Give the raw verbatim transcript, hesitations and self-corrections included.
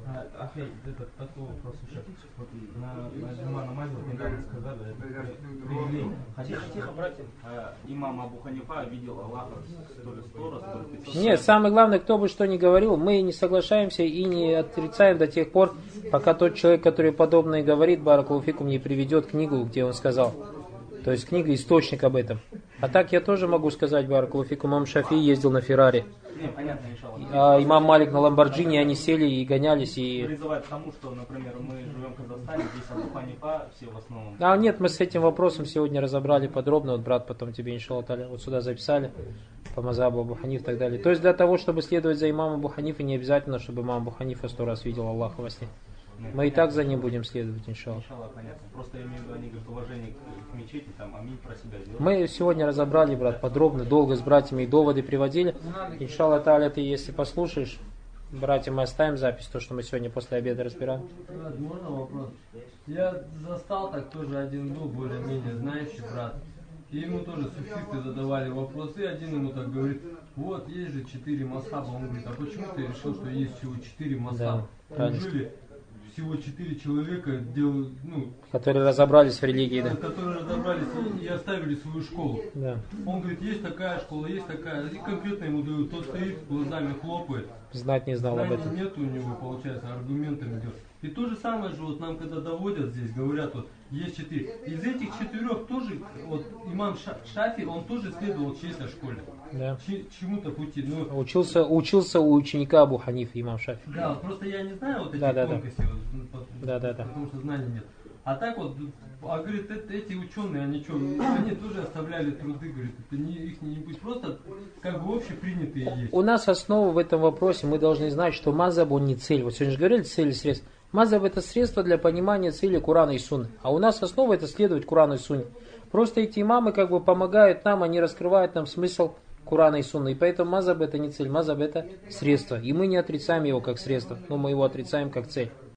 Ахей, это такой вопрос еще. Вот на, на Джума намазе вот недавно сказали, привели. Тихо, тихо, братья. Имам Абу Ханифа видел Аллаха то ли сто раз, то ли пятьсот раз. Нет, самое главное, кто бы что ни говорил, мы не соглашаемся и не отрицаем до тех пор, пока тот человек, который подобное говорит, баракаллаху фикум, не приведет книгу, где он сказал. То есть книга источник об этом. А так я тоже могу сказать, баракаллаху фикум, имам Шафии ездил на Феррари. Не, понятно, иншаллах. А имам Малик на Ламборджини, они сели и гонялись. И... Призывать к тому, что, например, мы живем в Казахстане, здесь Абу Ханифа, все в основном. А нет, мы с этим вопросом сегодня разобрали подробно. Вот брат потом тебе, иншаллах, вот сюда записали по мазхабу Абу Ханиф и так далее. То есть для того, чтобы следовать за имамом Абу Ханифой, не обязательно, чтобы имам Абу Ханифа сто раз видел Аллаха во сне. Нет, мы понятно. И так за ним будем следовать, иншаллах. Иншаллах, понятно. Просто я имею в виду, они говорят, уважение к, к мечети, там, аминь про себя делают. Мы сегодня разобрали, брат, подробно, долго с братьями и доводы приводили. Иншаллах та'аля, ты если послушаешь, братья, мы оставим запись, то, что мы сегодня после обеда разбираем. Брат, можно вопрос? Я застал так тоже один был, более-менее знающий брат. И ему тоже суфисты задавали вопросы, и один ему так говорит, вот есть же четыре масхаба. Он говорит, а почему ты решил, что есть всего четыре масхаба? Да, неужели всего четыре человека делают, ну, которые разобрались в религии, да. Которые разобрались и, и оставили свою школу. Да. Он говорит, есть такая школа, есть такая. И конкретно ему дают, тот стоит, глазами хлопает. Знать не знал Знаний об этом. нет у него, получается, аргументами идет. И то же самое же, вот нам когда доводят здесь, говорят, вот есть четыре. Из этих четырех тоже, вот имам Шафи, он тоже следовал чьей-то школе. Да. Ч, чему-то пути. Но... Учился, учился у ученика Абу Ханифа, имам Шафи. Да, вот просто я не знаю вот эти да, да, тонкости, да. Вот, да, да, да. потому что знаний нет. А так вот, а говорит, эти ученые, они что, они тоже оставляли труды, говорит, это не их не будет, просто как бы общепринятые есть. У нас основа в этом вопросе, мы должны знать, что мазаб он не цель. Вот сегодня же говорили, цель и средство. Мазаб это средство для понимания цели Курана и Сунны. А у нас основа это следовать Курану и Сунне. Просто эти имамы как бы помогают нам, они раскрывают нам смысл Курана и Сунны. И поэтому мазаб это не цель, мазаб это средство. И мы не отрицаем его как средство, но мы его отрицаем как цель.